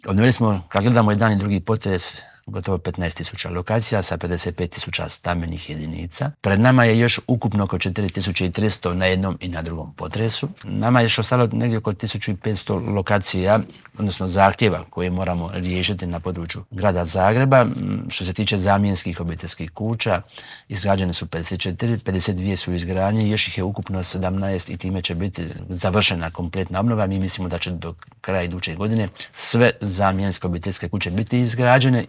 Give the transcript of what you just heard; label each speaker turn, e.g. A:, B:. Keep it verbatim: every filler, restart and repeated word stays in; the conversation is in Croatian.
A: Obnovili smo, kad gledamo jedan i drugi potres, gotovo petnaest tisuća lokacija sa pedeset pet tisuća stambenih jedinica. Pred nama je još ukupno oko četiri tisuće tristo na jednom i na drugom potresu. Nama je još ostalo negdje oko tisuću petsto lokacija, odnosno zahtjeva koje moramo riješiti na području grada Zagreba. Što se tiče zamjenskih obiteljskih kuća, izgrađene su pedeset četiri, pedeset dvije su izgradnje, još ih je ukupno sedamnaest i time će biti završena kompletna obnova. Mi mislimo da će do kraja iduće godine sve zamjenske obiteljske kuće biti izgrađene